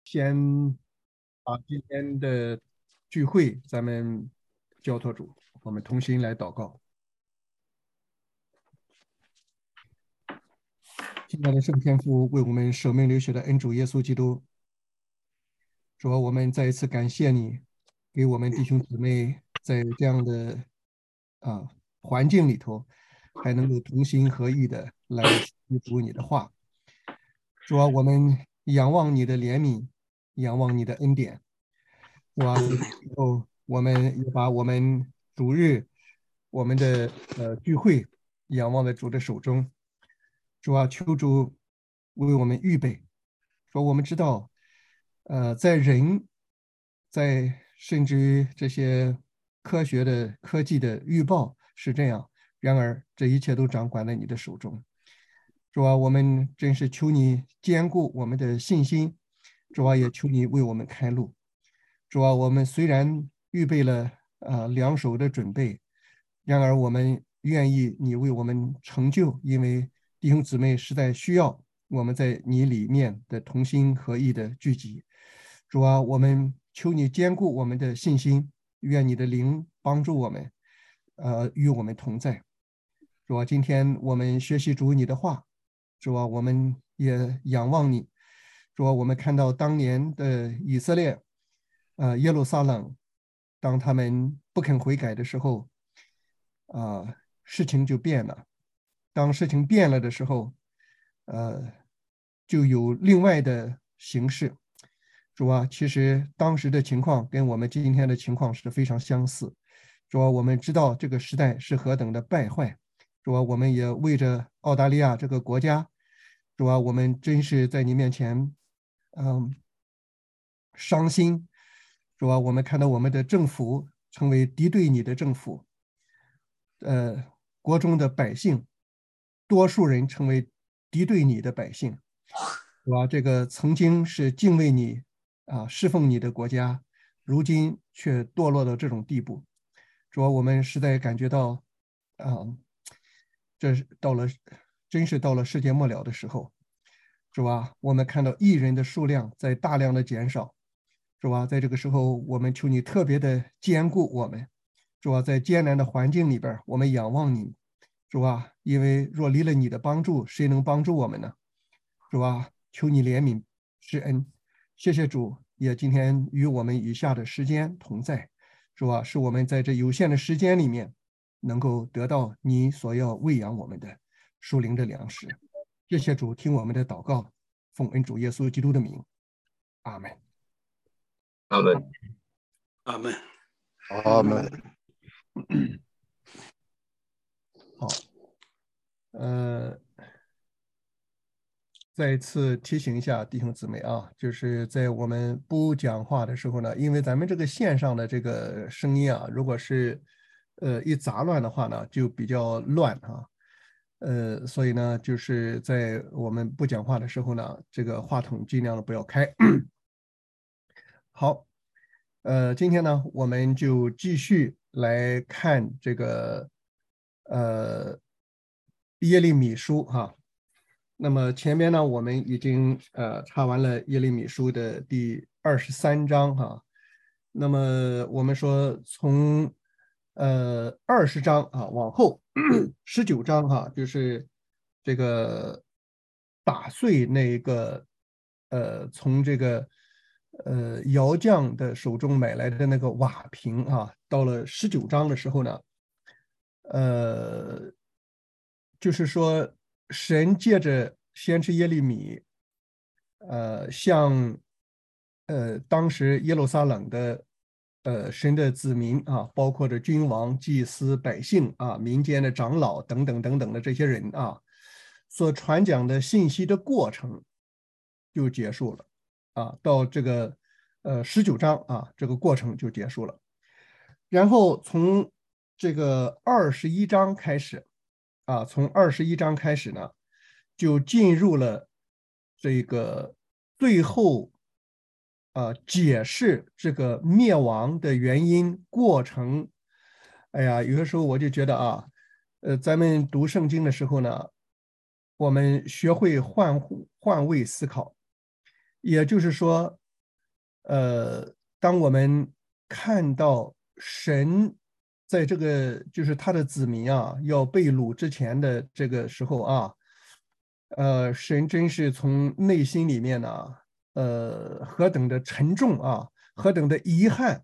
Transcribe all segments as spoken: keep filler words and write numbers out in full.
先把今天的聚会咱们交托主，我们同心来祷告。亲爱的圣天父，为我们舍命流血的恩主耶稣基督，主啊，我们再一次感谢你，给我们弟兄姊妹在这样的啊环境里头，还能够同心合意的来读你的话。主啊，我们仰望你的怜悯，仰望你的恩典。主啊，在这时候，我们也把我们主日我们的呃聚会仰望在主的手中。主啊，求主为我们预备。说我们知道，呃，在人，在甚至于这些科学的科技的预报是这样，然而这一切都掌管在你的手中。主啊，我们真是求你坚固我们的信心。主啊，也求你为我们开路。主啊，我们虽然预备了呃两手的准备，然而我们愿意你为我们成就，因为弟兄姊妹实在需要我们在你里面的同心合意的聚集。主啊，我们求你坚固我们的信心，愿你的灵帮助我们，呃，与我们同在。主啊，今天我们学习主你的话，主啊，我们也仰望你。主啊，我们看到当年的以色列，呃，耶路撒冷，当他们不肯悔改的时候，啊、呃，事情就变了。当事情变了的时候，呃，就有另外的形式。主啊，其实当时的情况跟我们今天的情况是非常相似。主啊，我们知道这个时代是何等的败坏。主啊，我们也为着澳大利亚这个国家，主啊，我们真是在你面前，嗯，伤心。主啊，我们看到我们的政府成为敌对你的政府，呃，国中的百姓，多数人成为敌对你的百姓。主啊，这个曾经是敬畏你啊、侍奉你的国家，如今却堕落到这种地步。主啊，我们实在感觉到，啊、这是到了，真是到了世界末了的时候。主啊，我们看到艺人的数量在大量的减少。主啊，在这个时候，我们求你特别的坚固我们。主啊，在艰难的环境里边，我们仰望你。主啊，因为若离了你的帮助，谁能帮助我们呢？主啊，求你怜悯施恩。谢谢主，也今天与我们以下的时间同在。主啊，是我们在这有限的时间里面，能够得到你所要喂养我们的属灵的粮食。谢谢主，听我们的祷告，奉恩主耶稣基督的名，阿门。 阿门， 阿门， 阿门。 好，呃，再一次提醒一下弟兄姊妹啊，就是在我们不讲话的时候呢，因为咱们这个线上的这个声音啊，如果是呃一杂乱的话呢，就比较乱啊。呃，所以呢，就是在我们不讲话的时候呢，这个话筒尽量的不要开。好，呃，今天呢，我们就继续来看这个呃耶利米书哈。那么前面呢，我们已经呃查完了耶利米书的第二十三章哈。那么我们说从呃二十章啊往后十九章哈，就是这个打碎那个呃从这个呃窑匠的手中买来的那个瓦瓶啊，到了十九章的时候呢，呃，就是说神借着先知耶利米，呃，向呃当时耶路撒冷的呃神的子民啊，包括着君王、祭司、百姓啊、民间的长老等等等等的这些人啊，所传讲的信息的过程就结束了啊，到这个呃十九章啊，这个过程就结束了。然后从这个二十一章开始啊，从二十一章开始呢，就进入了这个最后啊解释这个灭亡的原因过程。哎呀，有的时候我就觉得啊，呃，咱们读圣经的时候呢，我们学会换换位思考，也就是说， 呃，当我们看到神在这个就是他的子民啊要被掳之前的这个时候啊，呃，神真是从内心里面呢，呃，何等的沉重啊，何等的遗憾，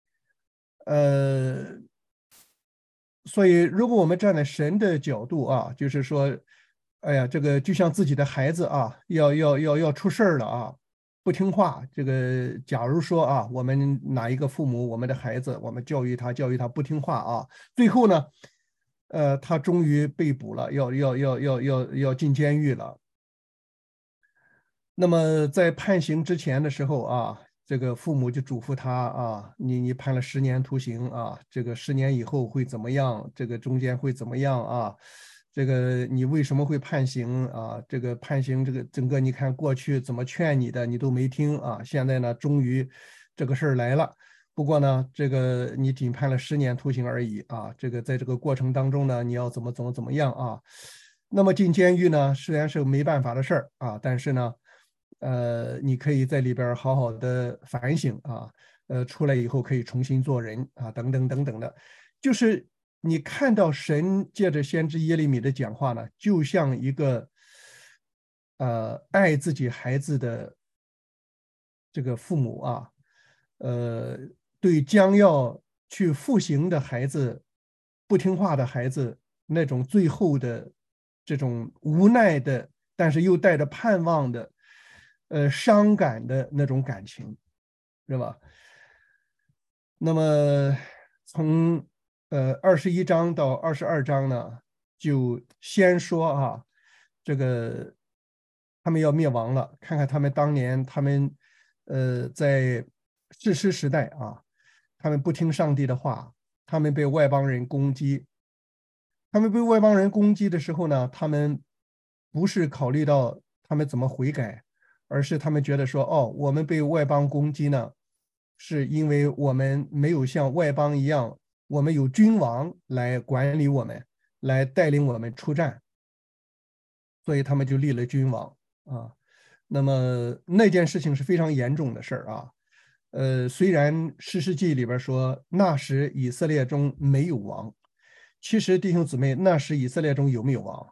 呃，所以如果我们站在神的角度啊，就是说，哎呀，这个就像自己的孩子啊，要要要要出事儿了啊，不听话，这个假如说啊，我们哪一个父母，我们的孩子，我们教育他，教育他不听话啊，最后呢，呃，他终于被捕了，要要要要要要进监狱了。那么在判刑之前的时候啊，这个父母就嘱咐他啊，你你判了十年徒刑啊，这个十年以后会怎么样？这个中间会怎么样啊？这个你为什么会判刑啊？这个判刑这个整个你看过去怎么劝你的，你都没听啊。现在呢，终于这个事儿来了。不过呢，这个你仅判了十年徒刑而已啊。这个在这个过程当中呢，你要怎么怎么怎么样啊？那么进监狱呢，虽然是没办法的事儿啊，但是呢。呃，你可以在里边好好的反省啊，呃，出来以后可以重新做人啊，等等等等的，就是你看到神借着先知耶利米的讲话呢，就像一个呃爱自己孩子的这个父母啊，呃，对将要去复刑的孩子、不听话的孩子那种最后的这种无奈的，但是又带着盼望的。呃伤感的那种感情，是吧？那么从呃二十一章到二十二章呢，就先说啊，这个他们要灭亡了，看看他们当年他们呃在士师时代啊，他们不听上帝的话，他们被外邦人攻击，他们被外邦人攻击的时候呢，他们不是考虑到他们怎么悔改，而是他们觉得说，哦，我们被外邦攻击呢，是因为我们没有像外邦一样，我们有君王来管理我们，来带领我们出战，所以他们就立了君王啊。那么那件事情是非常严重的事儿啊。呃，虽然士师记里边说那时以色列中没有王，其实弟兄姊妹，那时以色列中有没有王？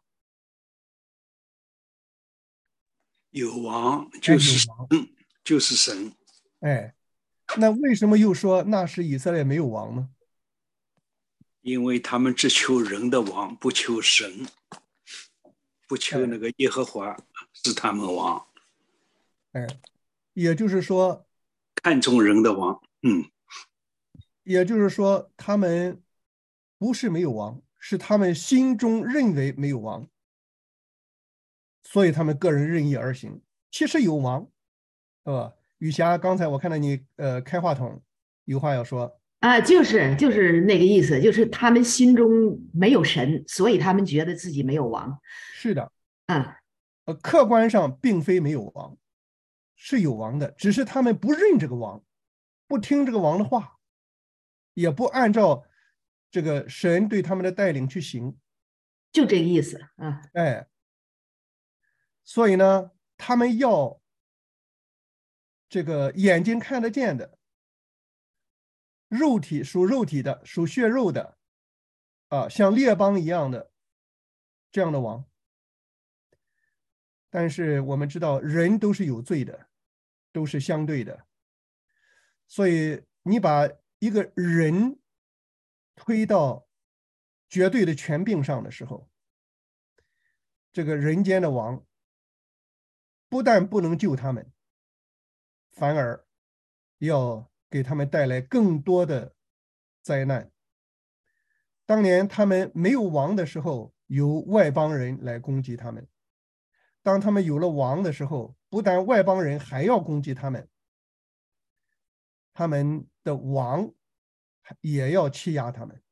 有王哎， 就是神， 有王。 就是神。 哎，那为什么又说那时以色列没有王呢？ 因为他们只求人的王，不求神，不求那个耶和华是他们王。 哎，也就是说， 看重人的王。嗯， 也就是说，他们不是没有王，是他们心中认为没有王，所以他们个人任意而行。其实有王，是吧？雨霞，刚才我看到你呃开话筒，有话要说。 啊，就是就是那个意思，就是他们心中没有神，所以他们觉得自己没有王。 是的， 啊， 呃，客观上并非没有王，是有王的，只是他们不认这个王，不听这个王的话，也不按照这个神对他们的带领去行。 就这个意思啊。 哎，所以呢，他们要这个眼睛看得见的，肉体属肉体的，属血肉的，啊，像列邦一样的这样的王。但是我们知道，人都是有罪的，都是相对的，所以你把一个人推到绝对的权柄上的时候，这个人间的王不但不能救他们，反而要给他们带来更多的灾难。当年他们没有王的时候，由外邦人来攻击他们；当他们有了王的时候，不但外邦人还要攻击他们，他们的王也要欺压他们。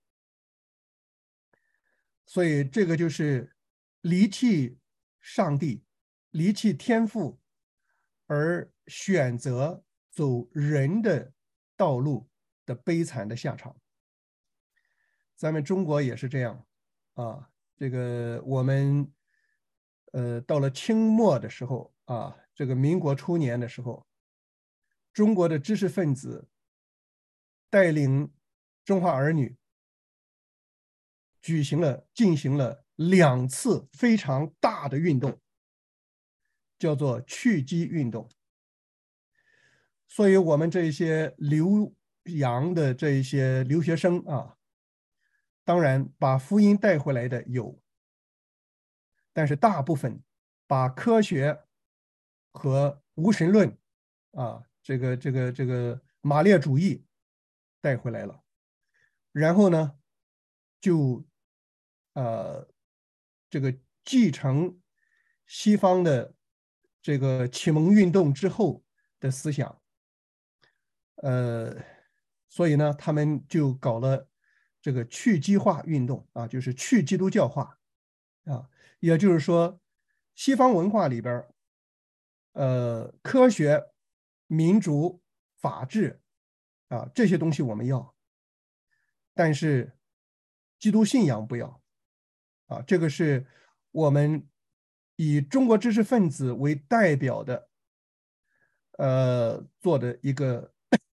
所以这个就是离弃上帝、离弃天父，而选择走人的道路的悲惨的下场。咱们中国也是这样啊，这个我们呃到了清末的时候啊，这个民国初年的时候， 中国的知识分子带领中华儿女举行了进行了两次非常大的运动，叫做去基运动。所以我们这些留洋的这一些留学生啊，当然把福音带回来的有，但是大部分把科学和无神论啊，这个这个这个马列主义带回来了，然后呢，就呃这个继承西方的这个启蒙运动之后的思想，呃，所以呢，他们就搞了这个去基化运动啊，就是去基督教化啊，也就是说，西方文化里边，呃，科学、民主、法治啊这些东西我们要，但是基督信仰不要啊，这个是我们以中国知识分子为代表的，呃，做的一个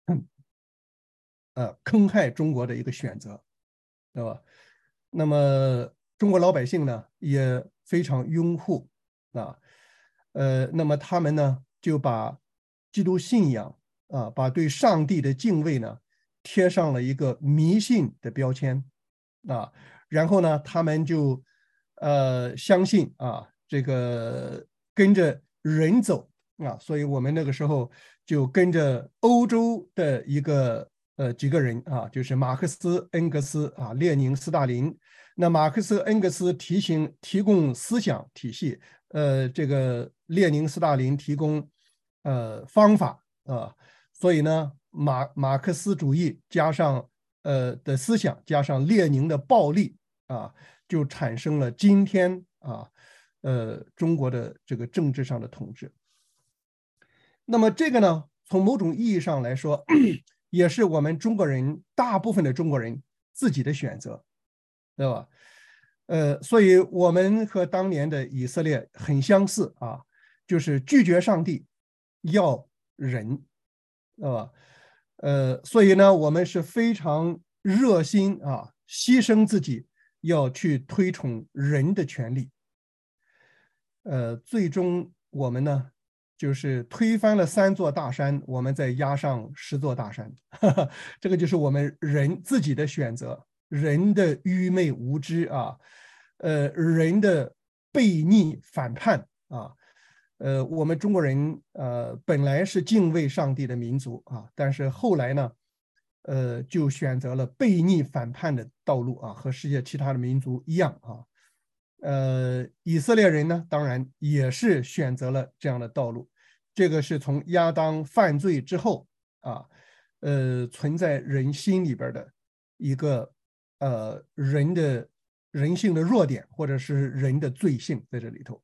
呃坑害中国的一个选择，对吧？那么中国老百姓呢也非常拥护啊，呃，那么他们呢就把基督信仰啊，把对上帝的敬畏呢贴上了一个迷信的标签啊，然后呢，他们就呃相信啊，这个跟着人走啊，所以我们那个时候就跟着欧洲的一个呃几个人啊，就是马克思、恩格斯啊、列宁、斯大林。那马克思、恩格斯提醒提供思想体系，呃，这个列宁、斯大林提供呃方法啊，所以呢，马马克思主义加上呃的思想，加上列宁的暴力啊，就产生了今天啊，呃中国的这个政治上的统治。那么这个呢，从某种意义上来说，也是我们中国人大部分的中国人自己的选择，对吧？呃，所以我们和当年的以色列很相似啊，就是拒绝上帝，要人，对吧？呃，所以呢，我们是非常热心啊，牺牲自己，要去推崇人的权利。呃，最终我们呢，就是推翻了三座大山，我们再压上十座大山，这个就是我们人自己的选择，人的愚昧无知啊，呃，人的悖逆反叛啊，呃，我们中国人呃本来是敬畏上帝的民族啊，但是后来呢，呃，就选择了悖逆反叛的道路啊，和世界其他的民族一样啊。呃，以色列人呢，当然也是选择了这样的道路。这个是从亚当犯罪之后啊，呃，存在人心里边的一个呃人的人性的弱点，或者是人的罪性在这里头。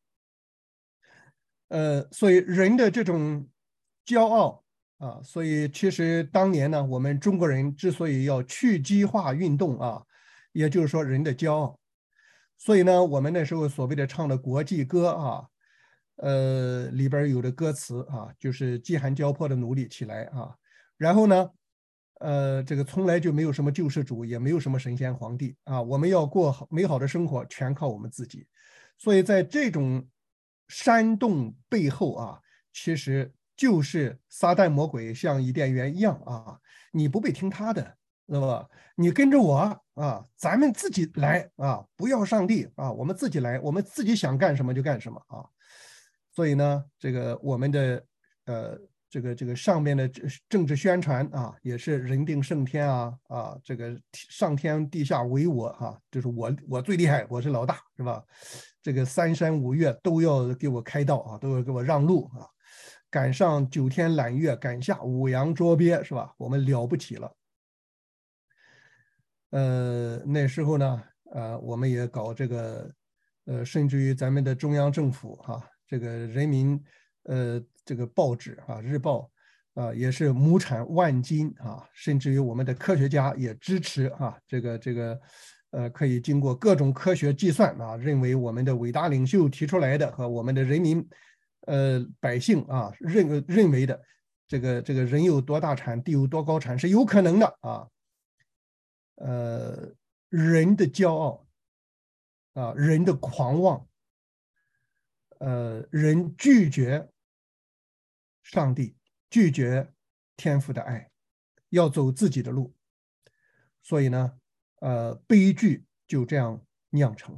呃，所以人的这种骄傲啊，所以其实当年呢，我们中国人之所以要去基化运动啊，也就是说人的骄傲。所以呢，我们那时候所谓的唱的国际歌啊，呃，里边有的歌词啊，就是饥寒交迫的努力起来啊，然后呢，呃，这个从来就没有什么救世主，也没有什么神仙皇帝啊，我们要过好美好的生活，全靠我们自己。所以在这种煽动背后啊，其实就是撒旦魔鬼像伊甸园一样啊，你不必听他的。对吧？你跟着我啊，咱们自己来啊，不要上帝啊，我们自己来，我们自己想干什么就干什么啊。所以呢，这个我们的呃，这个这个上面的政治宣传啊，也是人定胜天啊啊，这个上天地下唯我啊，就是我我最厉害，我是老大，是吧？这个三山五岳都要给我开道啊，都要给我让路啊，赶上九天揽月，赶下五洋捉鳖，是吧？我们了不起了。呃，那时候呢，呃，我们也搞这个，呃，甚至于咱们的中央政府哈、啊，这个人民，呃，这个报纸啊，日报啊，也是亩产万斤啊，甚至于我们的科学家也支持啊，这个这个，呃，可以经过各种科学计算啊，认为我们的伟大领袖提出来的和我们的人民，呃，百姓啊认认为的这个这个人有多大产，地有多高产是有可能的啊。呃，人的骄傲啊，人的狂妄，呃，人拒绝上帝，拒绝天父的爱，要走自己的路，所以呢，呃，悲剧就这样酿成。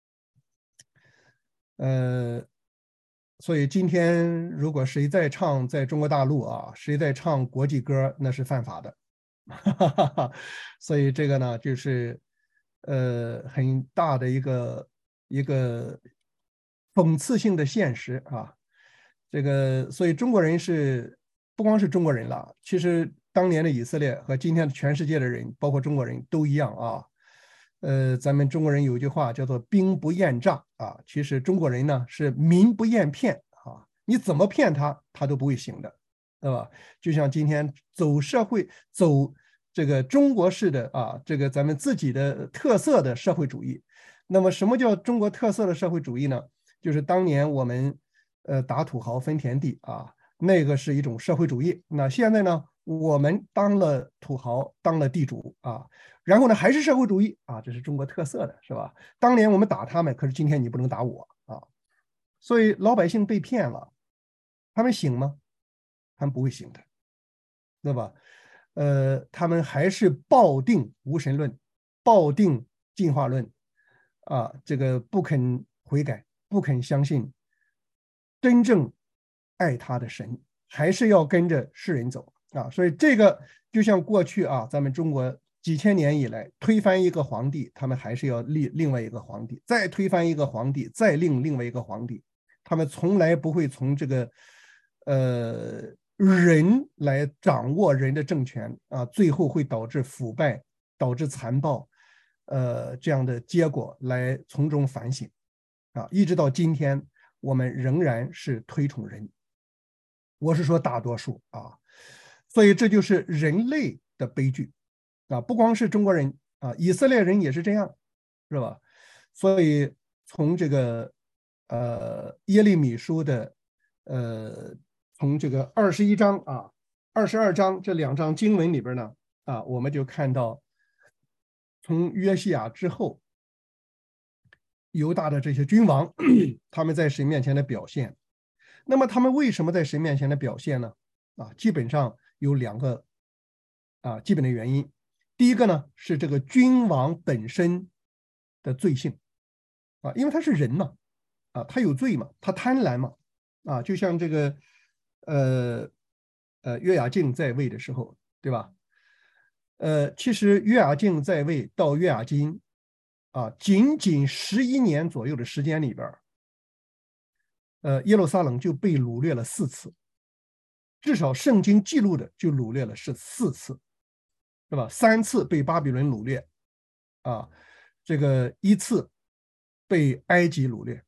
呃，所以今天如果谁在唱在中国大陆啊，谁在唱国际歌，那是犯法的。所以这个呢，就是呃很大的一个一个讽刺性的现实啊。这个，所以中国人是不光是中国人了，其实当年的以色列和今天的全世界的人，包括中国人都一样啊。呃，咱们中国人有句话叫做“兵不厌诈”啊，其实中国人呢是民不厌骗啊，你怎么骗他，他都不会醒的，对吧？就像今天走社会，走这个中国式的啊，这个咱们自己的特色的社会主义。那么，什么叫中国特色的社会主义呢？就是当年我们呃打土豪分田地啊，那个是一种社会主义。那现在呢，我们当了土豪，当了地主啊。然后呢，还是社会主义啊，这是中国特色的，是吧？当年我们打他们，可是今天你不能打我啊。所以老百姓被骗了，他们醒吗？他们不会醒的，对吧？呃，他们还是抱定无神论，抱定进化论啊，这个不肯悔改，不肯相信真正爱他的神，还是要跟着世人走啊。所以这个就像过去啊，咱们中国几千年以来推翻一个皇帝，他们还是要立另外一个皇帝，再推翻一个皇帝，再另另外一个皇帝，他们从来不会从这个呃人来掌握人的政权啊，最后会导致腐败，导致残暴，呃这样的结果来从中反省啊，一直到今天，我们仍然是推崇人。我是说大多数啊，所以这就是人类的悲剧。啊，不光是中国人啊，以色列人也是这样，是吧？所以从这个呃耶利米书的呃从这个二十一章啊、二十二章这两章经文里边呢啊，我们就看到从约西亚之后，犹大的这些君王他们在神面前的表现。那么他们为什么在神面前的表现呢？啊，基本上有两个啊基本的原因。第一个呢是这个君王本身的罪性啊，因为他是人嘛，啊，他有罪嘛，他贪婪嘛，啊，就像这个呃呃约雅敬在位的时候，对吧？呃，其实约雅敬在位到约雅金啊，仅仅十一年左右的时间里边，呃，耶路撒冷就被掳掠了四次，至少圣经记录的就掳掠了是四次。是吧？三次被巴比伦掳掠，啊，这个一次被埃及掳掠，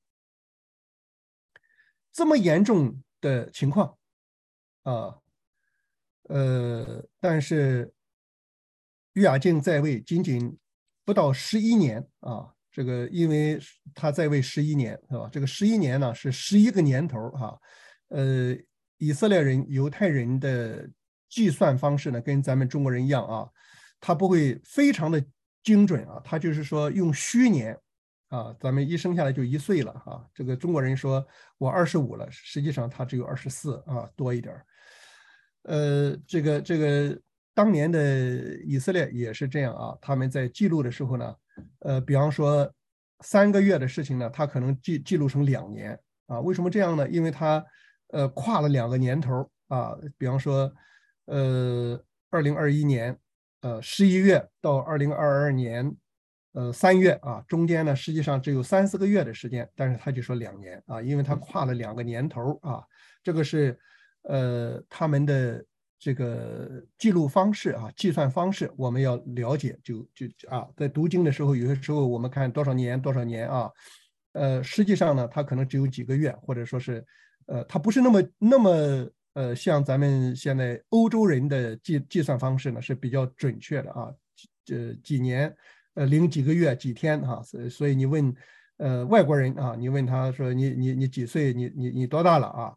这么严重的情况，啊，呃，但是约雅敬在位仅仅不到十一年啊，这个因为他在位十一年，是吧？这个十一年呢是十一个年头哈，呃，以色列人、犹太人的计算方式呢，跟咱们中国人一样啊，他不会非常的精准啊，他就是说用虚年啊，咱们一生下来就一岁了啊，这个中国人说我二十五了，实际上他只有二十四啊，多一点。呃，这个这个当年的以色列也是这样啊，他们在记录的时候呢，呃，比方说三个月的事情呢，他可能记记录成两年啊，为什么这样呢？因为他呃跨了两个年头啊，比方说呃二零二一年呃十一月到二零二二年呃三月啊，中间呢实际上只有三四个月的时间，但是他就说两年啊，因为他跨了两个年头啊，这个是呃他们的这个记录方式啊，计算方式我们要了解，就就啊，在读经的时候，有些时候我们看多少年多少年啊，呃，实际上呢，它可能只有几个月，或者说是，呃，它不是那么那么呃，像咱们现在欧洲人的计计算方式呢是比较准确的啊，这几年，呃，零几个月几天哈、啊，所以所以你问呃外国人啊，你问他说你你你几岁，你你你多大了啊？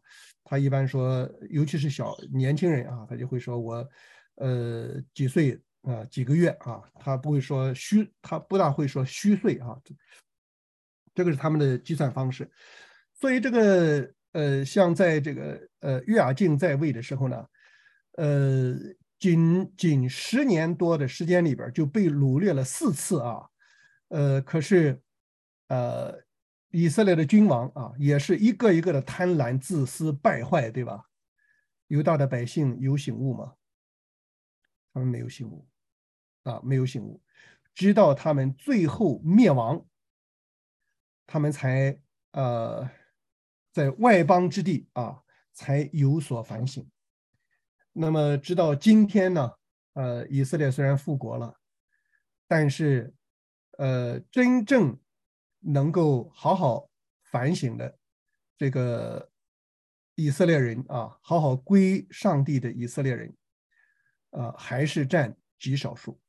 他一般说，尤其是小年轻人啊，他就会说我呃几岁啊，几个月啊，他不会说虚，他不大会说虚岁啊，这个是他们的计算方式。所以这个呃，像在这个呃约雅敬在位的时候呢，呃，仅仅十年多的时间里边就被掳掠了四次啊，呃，可是呃，以色列的君王啊，也是一个一个的贪婪、自私、败坏，对吧？犹大的百姓有醒悟吗？他们没有醒悟啊，没有醒悟，直到他们最后灭亡，他们才呃在外邦之地啊才有所反省。那么直到今天呢，呃，以色列虽然复国了，但是呃，真正能够好好反省的这个以色列人啊，好好归上帝的以色列人，啊，还是占极少数。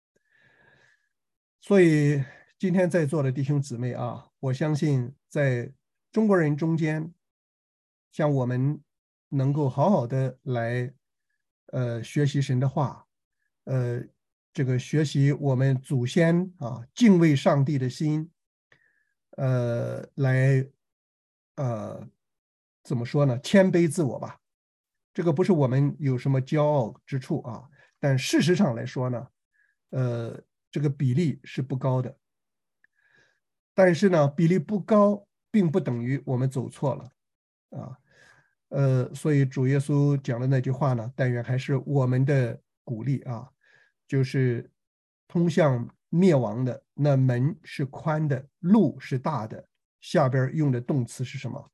所以今天在座的弟兄姊妹啊，我相信在中国人中间，像我们能够好好的来呃学习神的话，呃，这个学习我们祖先啊敬畏上帝的心，呃，来呃怎么说呢？谦卑自我吧。这个不是我们有什么骄傲之处啊，但事实上来说呢，呃，这个比例是不高的。但是呢，比例不高，并不等于我们走错了啊。呃，所以主耶稣讲的那句话呢，但愿还是我们的鼓励啊，就是通向灭亡的那门是宽的，路是大的。下边用的动词是什么？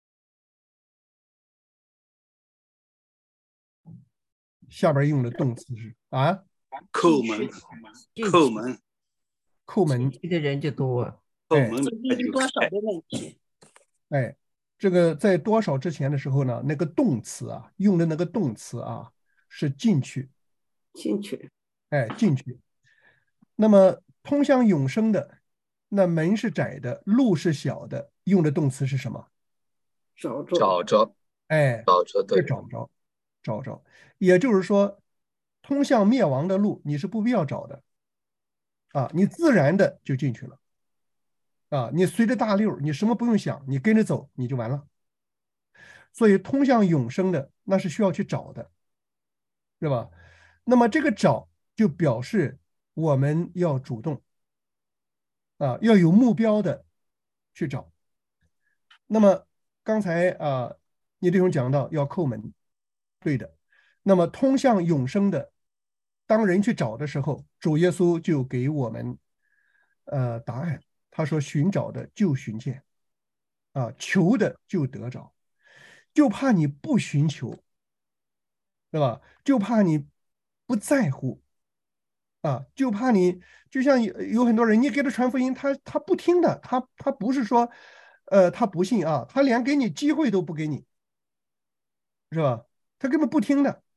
下边用的动词是啊？ 叩门，叩门， 叩门的人就多。 叩门多少的问题？ 哎，这个在多少之前的时候呢？那个动词啊，用的那个动词啊，是进去， 进去。 哎，进去。那么通向永生的，那门是窄的，路是小的，用的动词是什么？ 找着。 找着， 哎， 找着，对， 找着，找着。也就是说，通向灭亡的路你是不必要找的，啊，你自然的就进去了，啊，你随着大溜，你什么不用想，你跟着走你就完了。所以通向永生的那是需要去找的，是吧？那么这个找就表示我们要主动，啊，要有目标的去找。那么刚才啊，你弟兄讲到要叩门，对的。那么通向永生的，当人去找的时候，主耶稣就给我们呃答案。他说：“寻找的就寻见，啊，求的就得着。就怕你不寻求，对吧？就怕你不在乎，啊，就怕你就像有有很多人，你给他传福音，他他不听的，他他不是说，呃，他不信啊，他连给你机会都不给你，是吧？他根本不听的，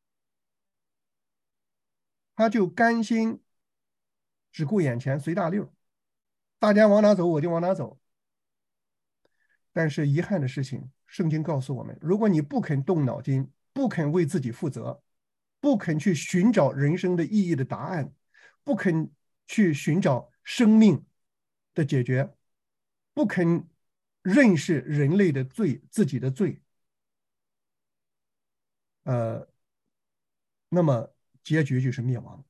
他就甘心只顾眼前随大溜，大家往哪走我就往哪走。但是遗憾的事情，圣经告诉我们，如果你不肯动脑筋，不肯为自己负责，不肯去寻找人生的意义的答案，不肯去寻找生命的解决，不肯认识人类的罪，自己的罪，呃，那么结局就是灭亡。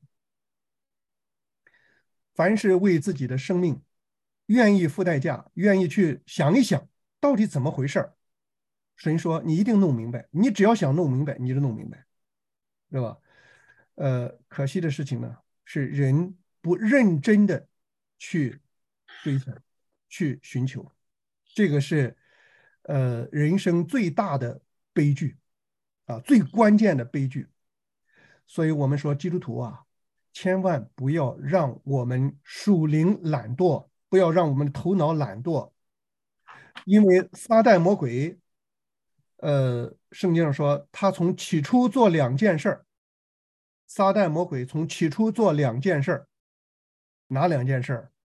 凡是为自己的生命愿意付代价，愿意去想一想到底怎么回事，神说你一定弄明白，你只要想弄明白，你就弄明白，对吧？呃，可惜的事情呢，是人不认真的去追求、去寻求，这个是呃人生最大的悲剧啊，最关键的悲剧。所以我们说基督徒啊，千万不要让我们属灵懒惰，不要让我们的头脑懒惰，因为撒旦魔鬼，呃，圣经上说他从起初做两件事儿。撒旦魔鬼从起初做两件事儿，哪两件事儿？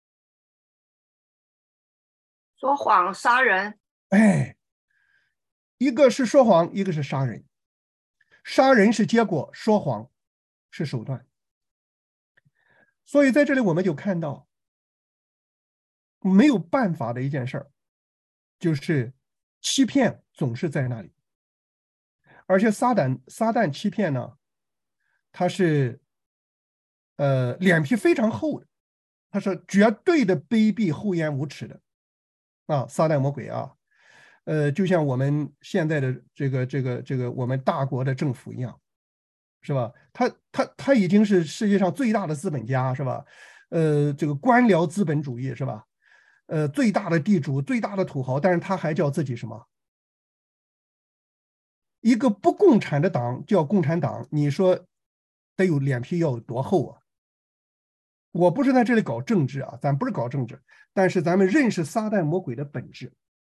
说谎、杀人。 哎， 一个是说谎，一个是杀人。杀人是结果，说谎是手段。所以在这里我们就看到，没有办法的一件事儿，就是欺骗总是在那里。而且撒旦撒旦欺骗呢，他是呃脸皮非常厚的，他是绝对的卑鄙厚颜无耻的啊，撒旦魔鬼啊。呃，就像我们现在的这个这个这个我们大国的政府一样，是吧？他他他已经是世界上最大的资本家，是吧？呃，这个官僚资本主义，是吧？呃，最大的地主，最大的土豪，但是他还叫自己什么？一个不共产的党叫共产党，你说得有脸皮要有多厚啊？我不是在这里搞政治啊，咱不是搞政治，但是咱们认识撒旦魔鬼的本质。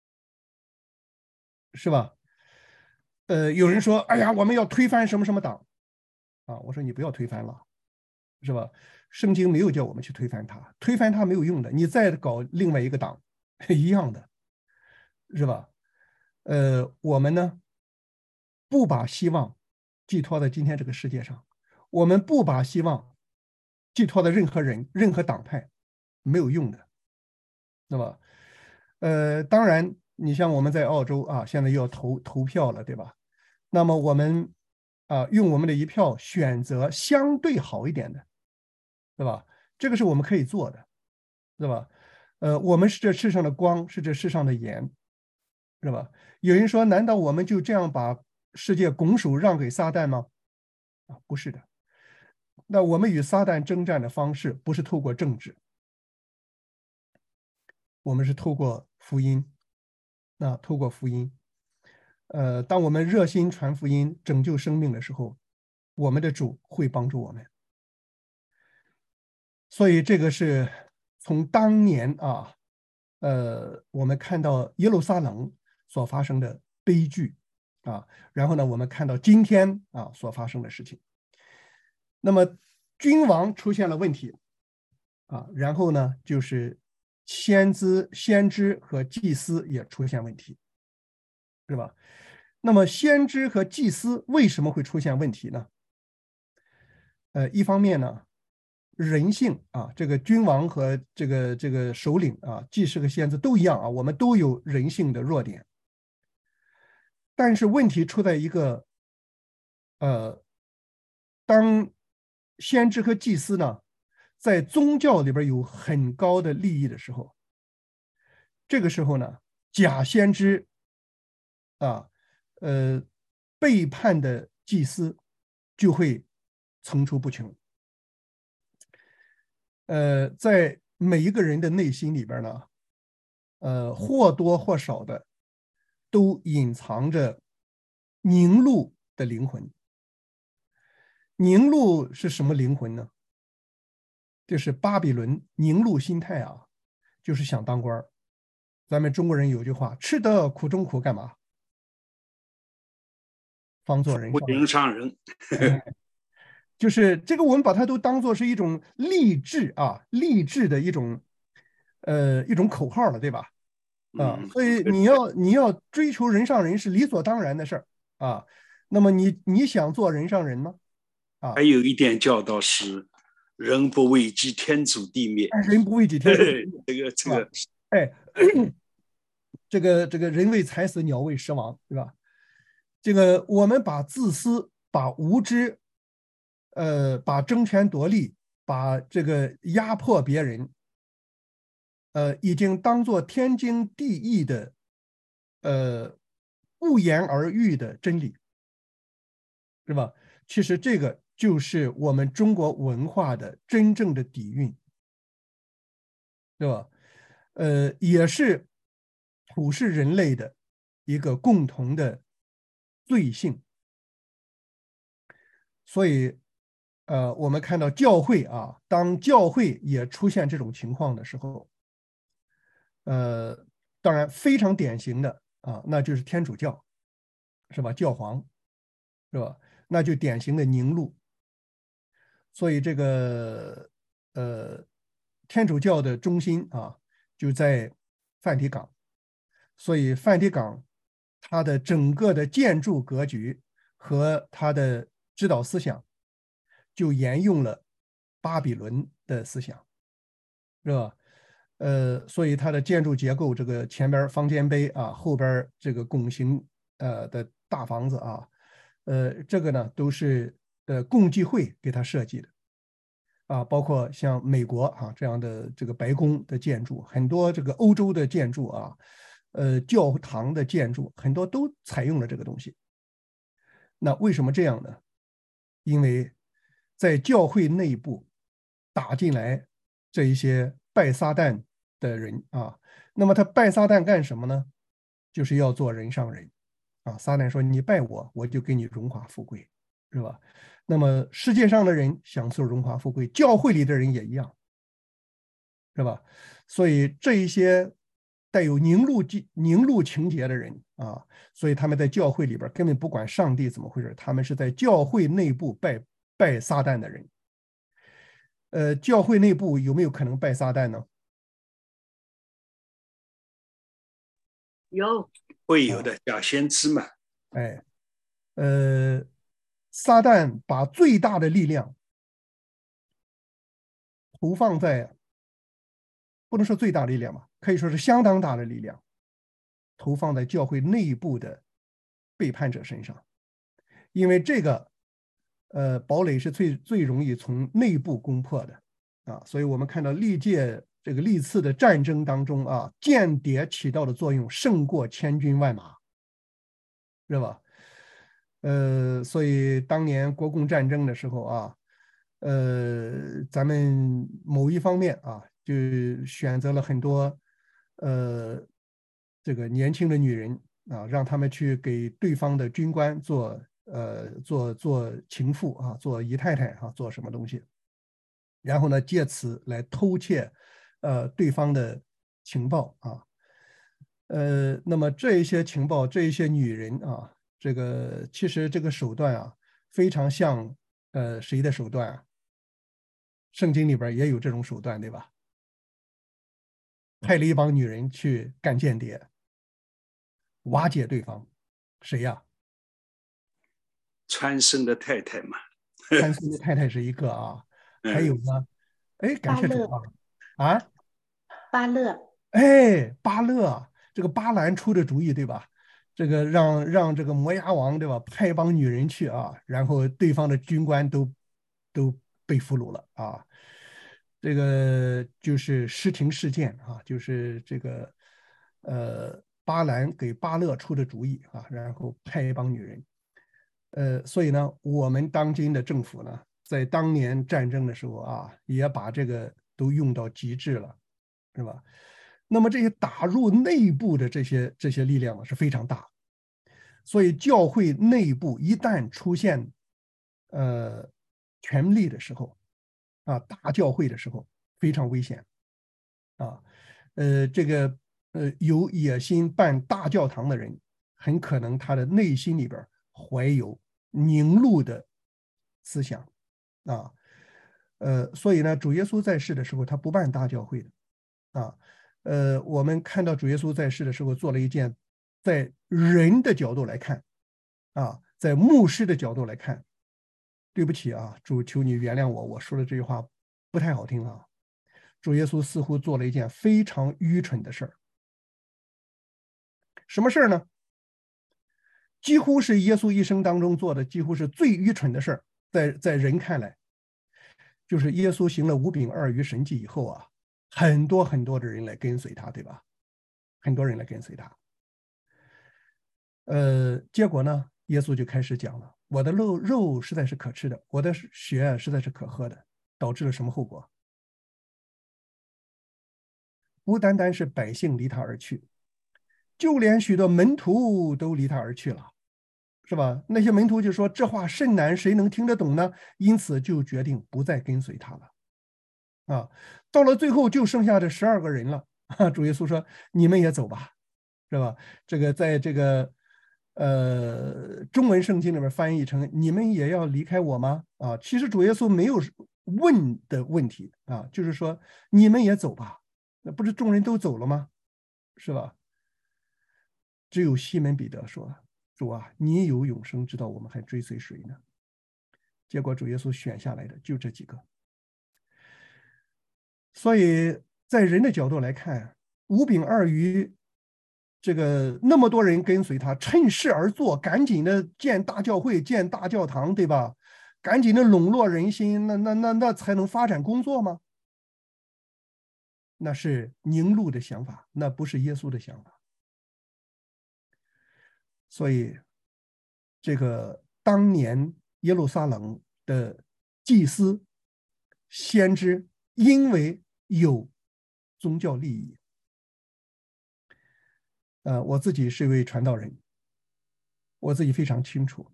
是吧？呃，有人说，哎呀，我们要推翻什么什么党啊？我说你不要推翻了，是吧？圣经没有叫我们去推翻它，推翻它没有用的。你再搞另外一个党，一样的，是吧？呃，我们呢，不把希望寄托在今天这个世界上，我们不把希望寄托在任何人、任何党派，没有用的，对吧？呃，当然。你像我们在澳洲啊，现在又要投投票了，对吧？那么我们啊，用我们的一票选择相对好一点的，对吧？这个是我们可以做的，对吧？呃，我们是这世上的光，是这世上的盐，是吧？有人说，难道我们就这样把世界拱手让给撒旦吗？啊，不是的。那我们与撒旦征战的方式，不是透过政治，我们是透过福音。那透过福音，呃，当我们热心传福音、拯救生命的时候，我们的主会帮助我们。所以这个是从当年啊，呃，我们看到耶路撒冷所发生的悲剧啊，然后呢，我们看到今天啊所发生的事情。那么君王出现了问题啊，然后呢，就是先知、先知和祭司也出现问题。是吧？那么先知和祭司为什么会出现问题呢？呃，一方面呢，人性啊，这个君王和这个这个首领啊，祭司和先知都一样啊，我们都有人性的弱点。但是问题出在一个，呃，当先知和祭司呢，在宗教里边有很高的利益的时候，这个时候呢，假先知啊。呃，背叛的祭司就会层出不穷。呃，在每一个人的内心里边呢，呃，或多或少的都隐藏着凝露的灵魂。凝露是什么灵魂呢？就是巴比伦凝露心态啊，就是想当官。咱们中国人有句话：吃得苦中苦，干嘛？方做人上人上人。 就是这个，我们把它都当做是一种励志啊，励志的一种呃一种口号了，对吧？啊，所以你要你要追求人上人是理所当然的事儿啊。那么你你想做人上人吗？啊， 还有一点教导是：人不为己，天诛地灭。 人不为己，天诛地灭。 这个这个， 哎，这个这个人为财死，鸟为食亡，对吧？这个我们把自私、把无知、呃，把争权夺利、把这个压迫别人，呃，已经当做天经地义的，呃，不言而喻的真理，是吧？其实这个就是我们中国文化的真正的底蕴，对吧？呃，也是普世人类的一个共同的罪性。所以，呃，我们看到教会啊，当教会也出现这种情况的时候，呃，当然非常典型的啊，那就是天主教，是吧？教皇，是吧？那就典型的凝露。所以这个呃，天主教的中心啊，就在梵蒂冈。所以梵蒂冈他的整个的建筑格局和他的指导思想就沿用了巴比伦的思想，是吧？呃，所以它的建筑结构，这个前边方尖碑啊，后边这个拱形呃的大房子啊，呃，这个呢都是呃共济会给他设计的啊，包括像美国啊这样的这个白宫的建筑，很多这个欧洲的建筑啊，呃，教堂的建筑很多都采用了这个东西。那为什么这样呢？因为在教会内部打进来这一些拜撒旦的人啊，那么他拜撒旦干什么呢？就是要做人上人啊。撒旦说：“你拜我，我就给你荣华富贵，是吧？”那么世界上的人享受荣华富贵，教会里的人也一样，是吧？所以这一些带有凝露凝露情节的人啊，所以他们在教会里边根本不管上帝怎么回事，他们是在教会内部拜拜撒旦的人。呃，教会内部有没有可能拜撒旦呢？ 有会有的，假先知嘛。 哎，呃，撒旦把最大的力量投放在，不能说最大的力量吧，可以说是相当大的力量，投放在教会内部的背叛者身上，因为这个，呃，堡垒是最最容易从内部攻破的啊，所以我们看到历届这个历次的战争当中啊，间谍起到的作用胜过千军万马，是吧？呃，所以当年国共战争的时候啊，呃，咱们某一方面啊，就选择了很多呃这个年轻的女人啊，让他们去给对方的军官做呃做做情妇啊，做姨太太啊，做什么东西，然后呢，借此来偷窃呃对方的情报啊，呃，那么这一些情报，这一些女人啊。这个其实这个手段啊，非常像呃谁的手段啊？圣经里边也有这种手段，对吧？派了一帮女人去干间谍，瓦解对方，谁呀？ 川生的太太嘛。 参孙的太太是一个啊，还有呢，哎，感谢主啊，啊， 巴勒， 哎，巴勒，这个巴兰出的主意，对吧？这个让让这个摩押王，对吧？派一帮女人去啊，然后对方的军官都都被俘虏了啊。这个就是失庭事件啊，就是这个呃巴兰给巴勒出的主意啊，然后派一帮女人。呃，所以呢，我们当今的政府呢，在当年战争的时候啊，也把这个都用到极致了，是吧？那么这些打入内部的这些这些力量呢是非常大，所以教会内部一旦出现呃权力的时候，啊大教会的时候非常危险，啊，呃这个呃有野心办大教堂的人，很可能他的内心里边怀有凝露的思想，啊，呃所以呢，主耶稣在世的时候他不办大教会的，啊。呃，我们看到主耶稣在世的时候做了一件，在人的角度来看，啊，在牧师的角度来看，对不起啊，主求你原谅我，我说的这句话不太好听啊。主耶稣似乎做了一件非常愚蠢的事儿，什么事儿呢？几乎是耶稣一生当中做的几乎是最愚蠢的事儿，在在人看来，就是耶稣行了五饼二鱼神迹以后啊。很多很多的人来跟随他，对吧？很多人来跟随他。呃，结果呢，耶稣就开始讲了：我的肉肉实在是可吃的，我的血实在是可喝的，导致了什么后果？不单单是百姓离他而去，就连许多门徒都离他而去了，是吧？那些门徒就说：这话甚难，谁能听得懂呢？因此就决定不再跟随他了。啊，到了最后就剩下这十二个人了。啊，主耶稣说：“你们也走吧，是吧？”这个在这个呃中文圣经里面翻译成“你们也要离开我吗？”啊，其实主耶稣没有问的问题啊，就是说你们也走吧。那不是众人都走了吗？是吧？ 只有西门彼得说：“主啊，你有永生之道，我们还追随谁呢？”结果主耶稣选下来的就这几个。所以在人的角度来看，五饼二鱼，这个那么多人跟随他，趁势而做，赶紧的建大教会、建大教堂，对吧？赶紧的笼络人心，那那那那才能发展工作吗？那是宁录的想法，那不是耶稣的想法。所以，这个当年耶路撒冷的祭司、先知，因为有宗教利益，呃，我自己是一位传道人，我自己非常清楚，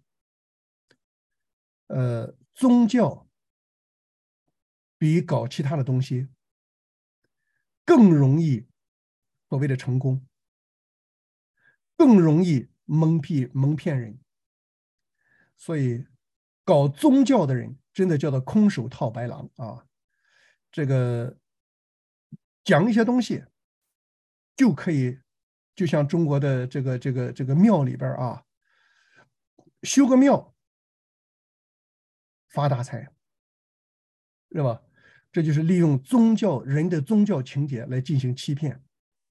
呃，宗教比搞其他的东西更容易所谓的成功，更容易蒙蔽蒙骗人。所以搞宗教的人真的叫做空手套白狼啊！这个讲一些东西就可以，就像中国的这个这个这个庙里边啊，修个庙发大财，是吧？这就是利用宗教人的宗教情节来进行欺骗。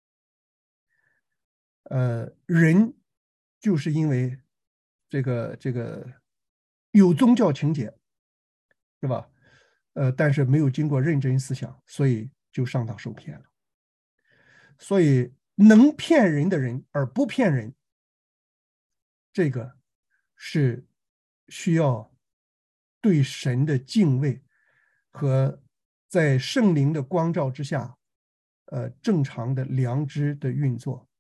呃，人就是因为这个这个有宗教情节，是吧？呃，但是没有经过认真思想，所以就上当受骗了。所以能骗人的人而不骗人，这个是需要对神的敬畏和在圣灵的光照之下，呃，正常的良知的运作。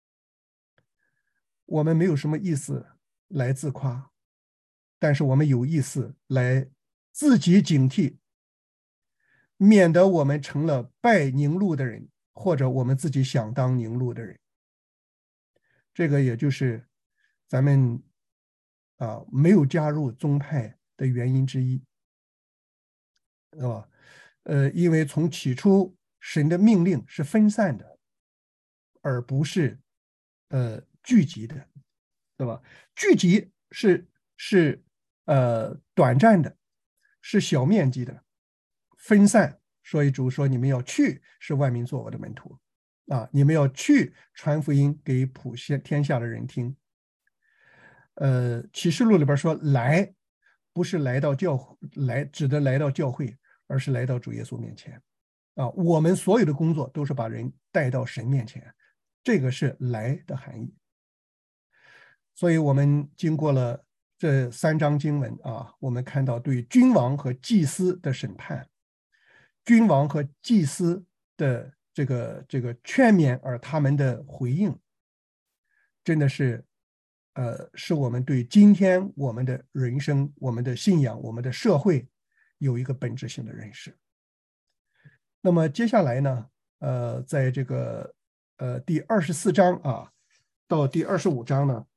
我们没有什么意思来自夸，但是我们有意思来自己警惕，免得我们成了拜宁录的人，或者我们自己想当宁录的人。这个也就是咱们啊没有加入宗派的原因之一，是吧？呃，因为从起初神的命令是分散的，而不是呃聚集的，对吧？聚集是是呃短暂的，是小面积的，分散。所以主说：“你们要去，是万民做我的门徒啊！你们要去传福音给普天下的人听。”呃，启示录里边说来，不是来到教来指的来到教会，而是来到主耶稣面前啊。我们所有的工作都是把人带到神面前，这个是来的含义。所以我们经过了这三章经文啊，我们看到对君王和祭司的审判，君王和祭司的这个这个劝勉，而他们的回应，真的是呃，是我们对今天我们的人生、我们的信仰、我们的社会有一个本质性的认识。那么接下来呢，呃，在这个呃第二十四章啊到第二十五章呢，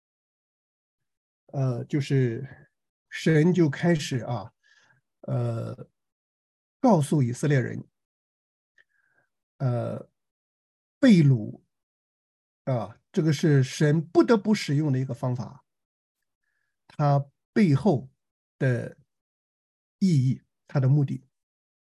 呃，就是神就开始啊，呃，告诉以色列人，呃，被掳啊，这个是神不得不使用的一个方法，它背后的意义，它的目的。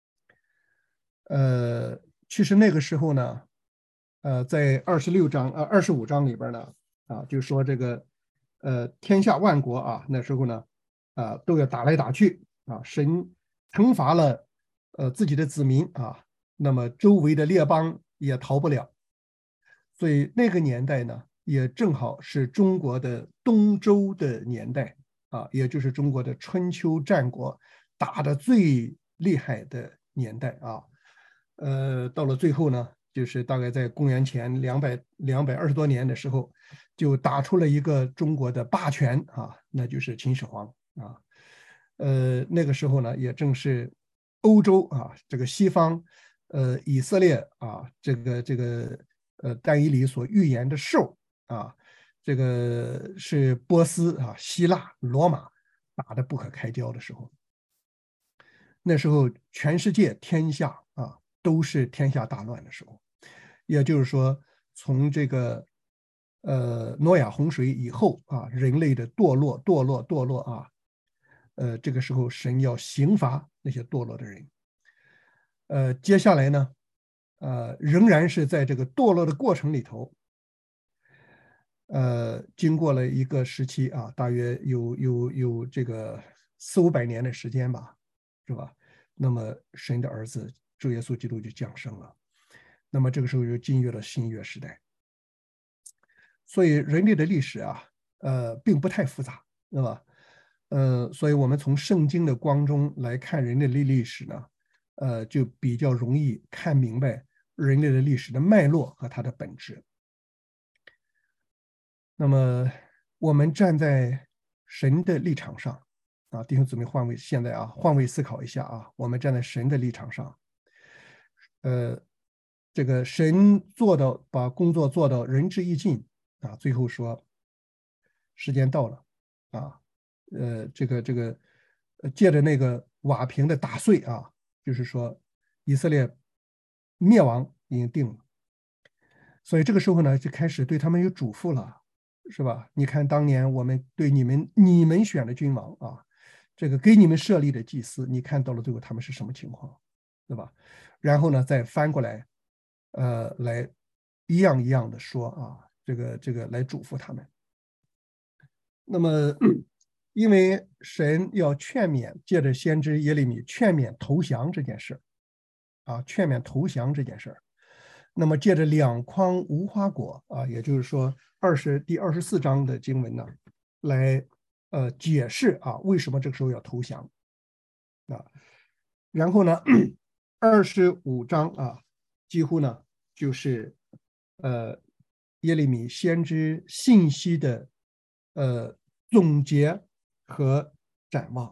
呃，其实那个时候呢，呃，在二十六章呃二十五章里边呢，啊，就说这个呃天下万国啊，那时候呢，啊都要打来打去啊，神惩罚了呃自己的子民啊，那么周围的列邦也逃不了，所以那个年代呢，也正好是中国的东周的年代啊，也就是中国的春秋战国打得最厉害的年代啊。呃，到了最后呢，就是大概在公元前两百两百二十多年的时候，就打出了一个中国的霸权啊，那就是秦始皇啊。呃，那个时候呢，也正是欧洲啊，这个西方，呃，以色列啊，这个这个呃，但以理所预言的兽啊，这个是波斯啊、希腊、罗马打得不可开交的时候。那时候全世界天下啊。都是天下大乱的时候，也就是说，从这个呃诺亚洪水以后啊，人类的堕落堕落堕落啊，呃这个时候神要刑罚那些堕落的人。呃接下来呢，呃仍然是在这个堕落的过程里头，呃经过了一个时期啊，大约有有有这个四五百年的时间吧，是吧？那么神的儿子主耶稣基督就降生了，那么这个时候就进入了新约时代。所以人类的历史啊，呃，并不太复杂，对吧？呃，所以我们从圣经的光中来看人类的历史呢，呃，就比较容易看明白人类的历史的脉络和它的本质。那么我们站在神的立场上啊，弟兄姊妹换位，现在啊换位思考一下啊，我们站在神的立场上，呃，这个神做到把工作做到仁至义尽啊，最后说时间到了啊，呃，这个这个借着那个瓦瓶的打碎啊，就是说以色列灭亡已经定了，所以这个时候呢，就开始对他们有嘱咐了。是吧？你看当年我们对你们你们选的君王啊，这个给你们设立的祭司，你看到了最后他们是什么情况，对吧？然后呢，再翻过来，呃，来一样一样的说啊，这个这个来嘱咐他们。那么，因为神要劝勉，借着先知耶利米劝勉投降这件事啊，劝勉投降这件事儿。那么借着两筐无花果啊，也就是说二十第二十四章的经文呢，来呃解释啊为什么这个时候要投降啊。然后呢，二十五章啊，几乎呢就是呃耶利米先知信息的呃总结和展望。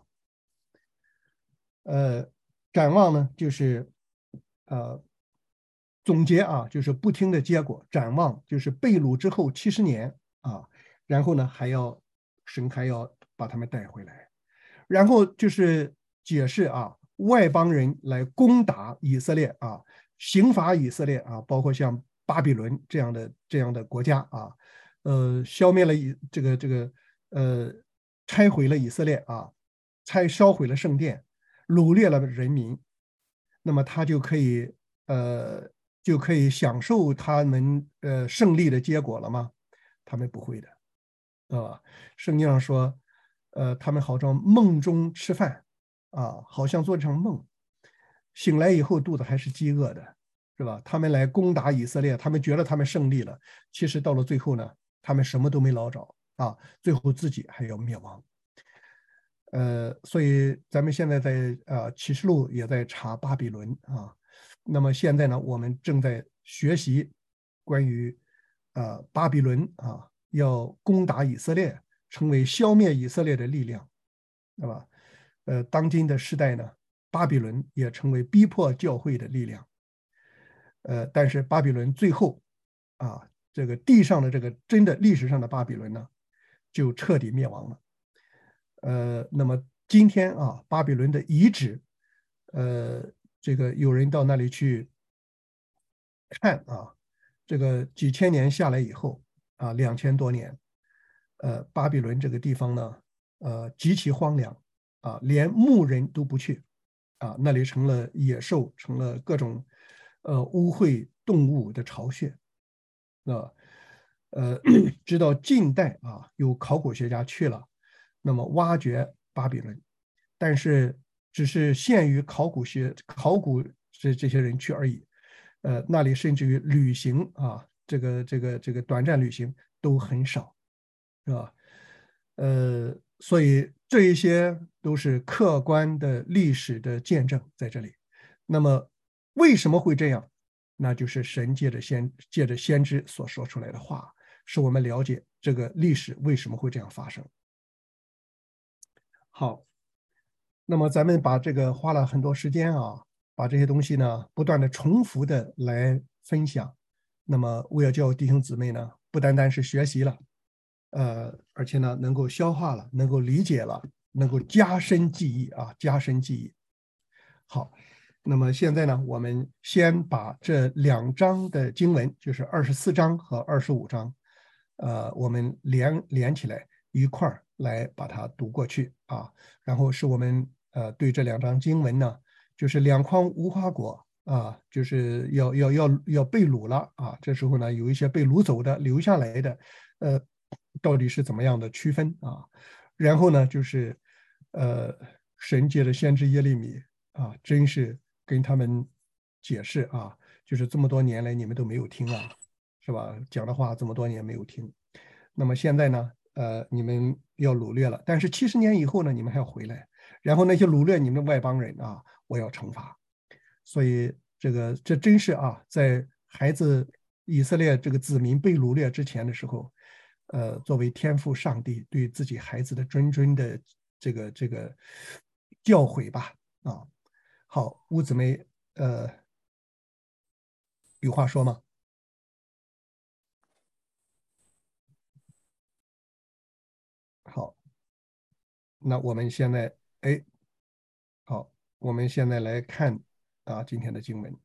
呃，展望呢就是呃。总结啊，就是不听的结果；展望就是被掳之后七十年啊，然后呢还要神还要把他们带回来，然后就是解释啊，外邦人来攻打以色列啊，刑罚以色列啊，包括像巴比伦这样的这样的国家啊，呃，消灭了以这个这个呃，拆毁了以色列啊，拆烧毁了圣殿，掳掠了人民，那么他就可以呃。就可以享受他们呃胜利的结果了吗？他们不会的，啊，圣经上说，呃，他们好像梦中吃饭啊，好像做一场梦，醒来以后肚子还是饥饿的，是吧？他们来攻打以色列，他们觉得他们胜利了，其实到了最后呢，他们什么都没捞着啊，最后自己还要灭亡。呃，所以咱们现在在呃启示录也在查巴比伦啊。那么现在呢，我们正在学习关于呃巴比伦啊要攻打以色列，成为消灭以色列的力量，对吧？呃，当今的时代呢，巴比伦也成为逼迫教会的力量。呃，但是巴比伦最后啊，这个地上的这个真的历史上的巴比伦呢，就彻底灭亡了。呃，那么今天啊，巴比伦的遗址，呃。这个有人到那里去看啊，这个几千年下来以后啊，两千多年，呃，巴比伦这个地方呢，呃，极其荒凉啊，连牧人都不去啊，那里成了野兽，成了各种呃污秽动物的巢穴啊，呃，直到近代啊，有考古学家去了，那么挖掘巴比伦，但是只是限于考古学、考古这这些人去而已，呃，那里甚至于旅行啊，这个这个这个短暂旅行都很少，是吧？呃，所以这一些都是客观的历史的见证在这里。那么为什么会这样？那就是神借着先借着先知所说出来的话，使我们了解这个历史为什么会这样发生。好。那么咱们把这个花了很多时间啊，把这些东西呢不断的重复的来分享。那么我要叫弟兄姊妹呢，不单单是学习了，呃，而且呢能够消化了，能够理解了，能够加深记忆啊，加深记忆。好，那么现在呢，我们先把这两章的经文，就是二十四章和二十五章， 呃，我们连连起来一块儿来把它读过去啊。然后是我们呃对这两章经文呢，就是两筐无花果啊，就是要要要要被掳了啊。这时候呢，有一些被掳走的、留下来的，呃，到底是怎么样的区分啊？然后呢，就是呃，神借着先知耶利米啊，真是跟他们解释啊，就是这么多年来你们都没有听啊，是吧？讲的话这么多年没有听，那么现在呢，呃，你们要掳掠了，但是七十年以后呢，你们还要回来，然后那些掳掠你们的外邦人啊，我要惩罚。所以这个这真是啊，在孩子以色列这个子民被掳掠之前的时候，呃，作为天父上帝对自己孩子的谆谆的这个这个教诲吧，啊，好，乌姊妹，呃，有话说吗？好，那我们现在，哎，好，我们现在来看啊今天的经文。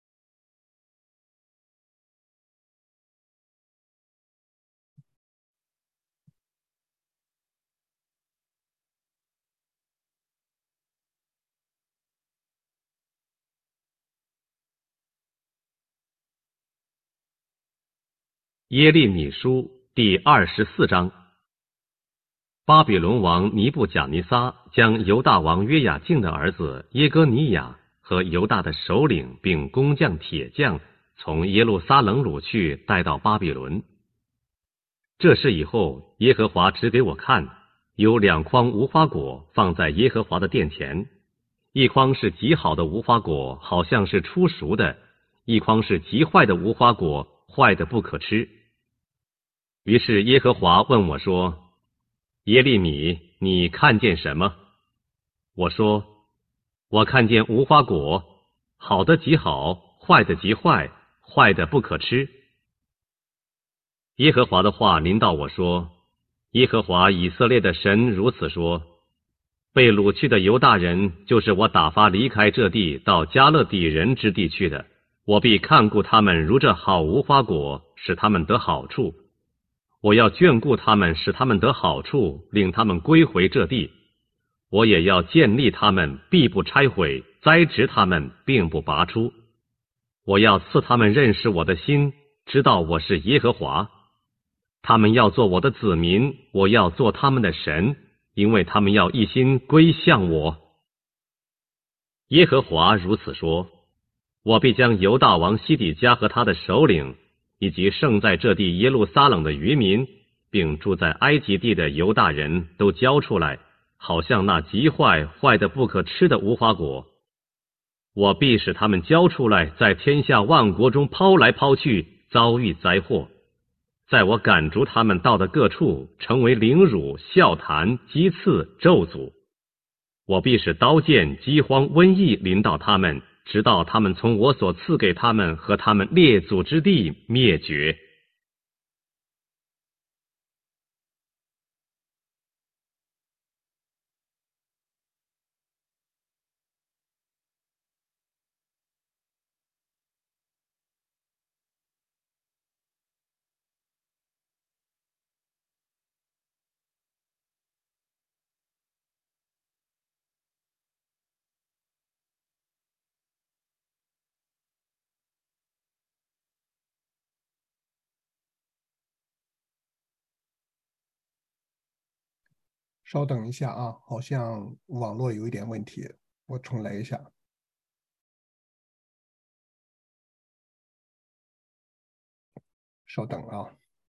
耶利米书第二十四章。巴比伦王尼布甲尼撒将犹大王约雅敬的儿子耶哥尼雅和犹大的首领并工匠铁匠从耶路撒冷掳去，带到巴比伦。这事以后，耶和华指给我看，有两筐无花果放在耶和华的殿前，一筐是极好的无花果，好像是初熟的；一筐是极坏的无花果，坏的不可吃。于是耶和华问我说：耶利米，你看见什么？我说：我看见无花果，好的极好，坏的极坏，坏的不可吃。耶和华的话临到我说：耶和华以色列的神如此说：被掳去的犹大人，就是我打发离开这地到迦勒底人之地去的，我必看顾他们如这好无花果，使他们得好处。我要眷顾他们，使他们得好处，令他们归回这地。我也要建立他们，必不拆毁；栽植他们，并不拔出。我要赐他们认识我的心，知道我是耶和华。他们要做我的子民，我要做他们的神，因为他们要一心归向我。耶和华如此说：我必将犹大王西底家和他的首领，以及剩在这地耶路撒冷的渔民，并住在埃及地的犹大人都交出来，好像那极坏坏的不可吃的无花果。我必使他们交出来，在天下万国中抛来抛去，遭遇灾祸。在我赶逐他们到的各处，成为凌辱、笑谈、讥刺、咒诅。我必使刀剑、饥荒、瘟疫临到他们，直到他们从我所赐给他们和他们列祖之地灭绝。 稍等一下啊，好像网络有一点问题，我重来一下。稍等啊。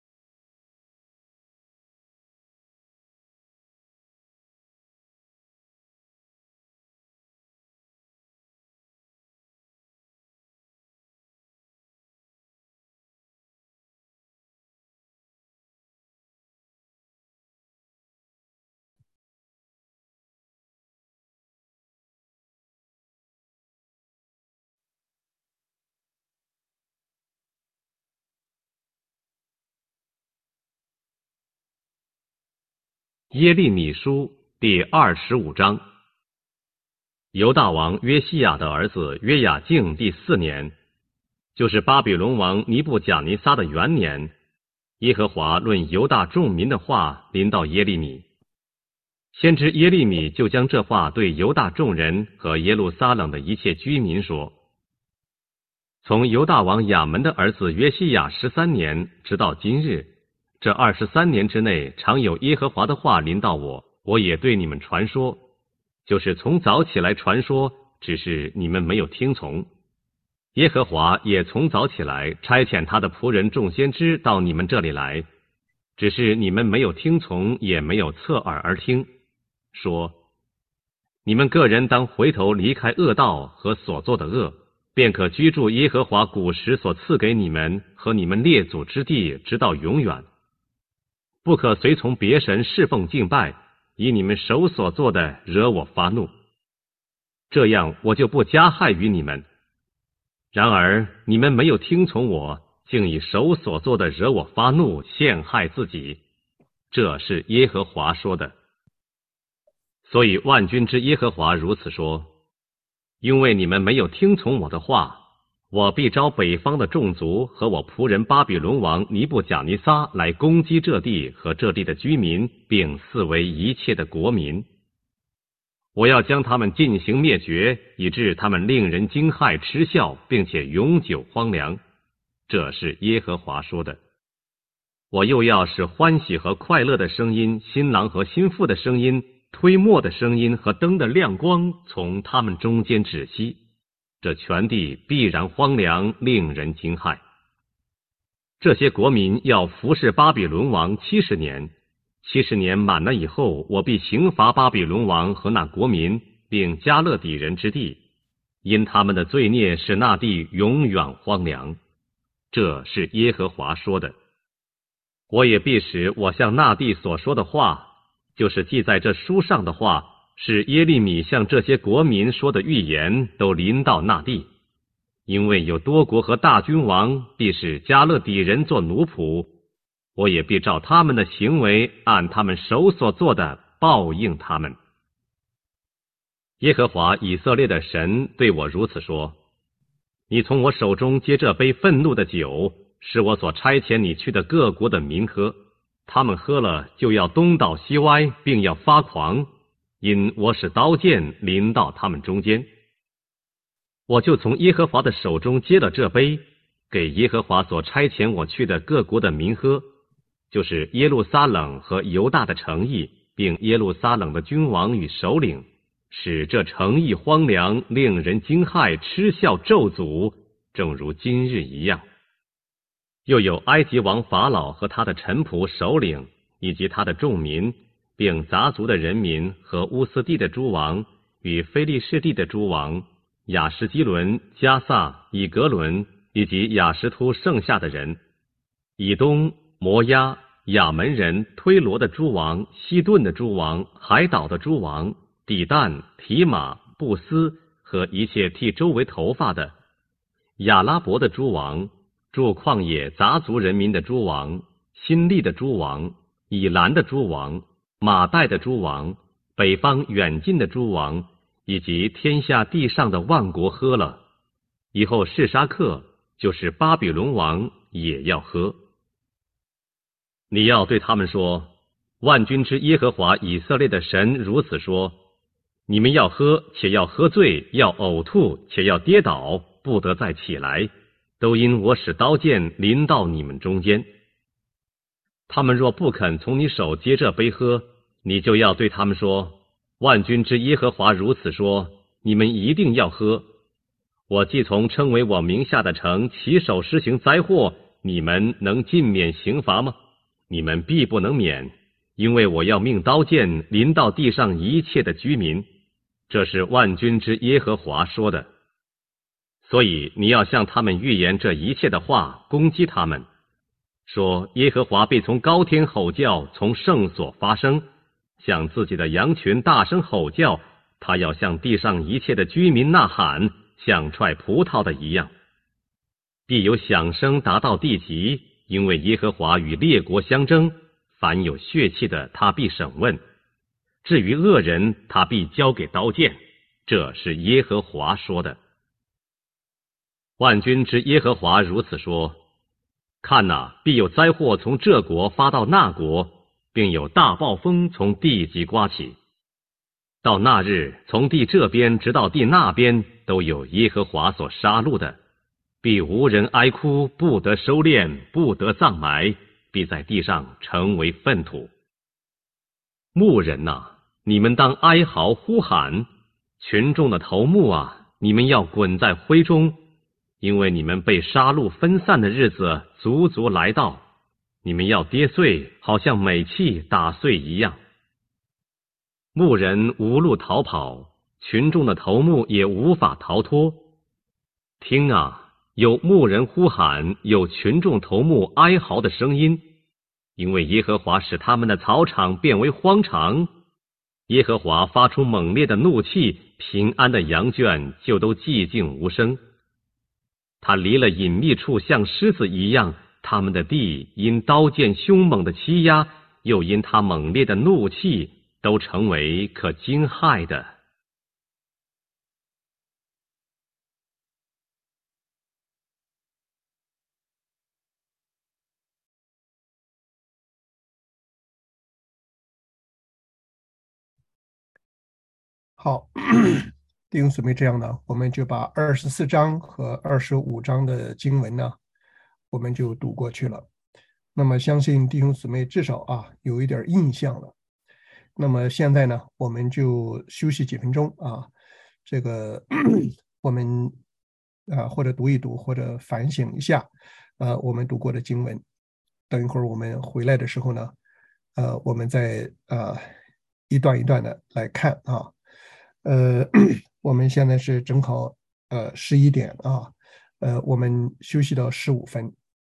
耶利米书第二十五章。犹大王约西亚的儿子约雅敬第四年，就是巴比伦王尼布甲尼撒的元年， 耶和华论犹大众民的话临到耶利米。先知耶利米就将这话对犹大众人和耶路撒冷的一切居民说：从犹大王亚门的儿子约西亚十三年直到今日，这二十三年之内，常有耶和华的话临到我，我也对你们传说，就是从早起来传说，只是你们没有听从。耶和华也从早起来差遣他的仆人众先知到你们这里来，只是你们没有听从，也没有侧耳而听，说：你们个人当回头离开恶道和所做的恶，便可居住耶和华古时所赐给你们和你们列祖之地，直到永远。不可随从别神侍奉敬拜，以你们手所做的惹我发怒，这样我就不加害于你们。然而你们没有听从我，竟以手所做的惹我发怒，陷害自己。这是耶和华说的。所以万军之耶和华如此说：因为你们没有听从我的话，我必招北方的众族和我仆人巴比伦王尼布甲尼撒来攻击这地和这地的居民，并四围一切的国民。我要将他们进行灭绝，以致他们令人惊骇嗤笑，并且永久荒凉。这是耶和华说的。我又要使欢喜和快乐的声音，新郎和新妇的声音，推磨的声音和灯的亮光从他们中间止息，这全地必然荒凉，令人惊骇。这些国民要服侍巴比伦王七十年，七十年满了以后，我必刑罚巴比伦王和那国民，并加勒底人之地，因他们的罪孽使那地永远荒凉。这是耶和华说的。我也必使我向那地所说的话，就是记在这书上的话，是耶利米向这些国民说的预言，都临到那地。因为有多国和大君王必使加勒底人做奴仆，我也必照他们的行为，按他们手所做的报应他们。耶和华以色列的神对我如此说：你从我手中接这杯愤怒的酒，是我所差遣你去的各国的民喝，他们喝了就要东倒西歪，并要发狂，因我使刀剑临到他们中间。我就从耶和华的手中接了这杯，给耶和华所差遣我去的各国的民喝，就是耶路撒冷和犹大的城邑，并耶路撒冷的君王与首领，使这城邑荒凉，令人惊骇，嗤笑咒诅，正如今日一样。又有埃及王法老和他的臣仆首领，以及他的众民，并杂族的人民和乌斯地的诸王与非利士地的诸王，亚什基伦、加萨、以格伦，以及亚什突剩下的人，以东、摩押、亚门人、推罗的诸王、西顿的诸王、海岛的诸王、底但、提马、布斯和一切剃周围头发的，亚拉伯的诸王，住旷野杂族人民的诸王，新利的诸王，以兰的诸王，马代的诸王，北方远近的诸王，以及天下地上的万国喝了。以后示沙克，就是巴比伦王，也要喝。你要对他们说：万军之耶和华以色列的神如此说：你们要喝，且要喝醉，要呕吐，且要跌倒，不得再起来，都因我使刀剑临到你们中间。他们若不肯从你手接这杯喝，你就要对他们说：万军之耶和华如此说，你们一定要喝。我既从称为我名下的城起手施行灾祸，你们能尽免刑罚吗？你们必不能免，因为我要命刀剑临到地上一切的居民。这是万军之耶和华说的。所以你要向他们预言这一切的话，攻击他们，说耶和华必从高天吼叫，从圣所发声，向自己的羊群大声吼叫，他要向地上一切的居民呐喊，像踹葡萄的一样。必有响声达到地极，因为耶和华与列国相争，凡有血气的他必审问，至于恶人他必交给刀剑。这是耶和华说的。万军之耶和华如此说： 看哪，必有灾祸从这国发到那国，并有大暴风从地极刮起。到那日，从地这边直到地那边，都有耶和华所杀戮的，必无人哀哭，不得收敛，不得葬埋，必在地上成为粪土。牧人哪、啊，你们当哀嚎呼喊；群众的头目啊，你们要滚在灰中，因为你们被杀戮分散的日子足足来到，你们要跌碎，好像美器打碎一样。牧人无路逃跑，群众的头目也无法逃脱。听啊，有牧人呼喊，有群众头目哀嚎的声音，因为耶和华使他们的草场变为荒场。耶和华发出猛烈的怒气，平安的羊圈就都寂静无声。他离了隐秘处，像狮子一样，他们的地因刀剑凶猛的欺压，又因他猛烈的怒气，都成为可惊骇的。 好，弟兄姊妹，这样呢，我们就把二十四章和二十五章的经文呢，我们就读过去了。那么相信弟兄姊妹至少啊有一点印象了。那么现在呢，我们就休息几分钟啊，这个我们啊或者读一读，或者反省一下呃我们读过的经文。等一会儿我们回来的时候呢，呃我们再呃一段一段的来看啊。呃，我们现在是正好呃十一点啊，呃，我们休息到十五分。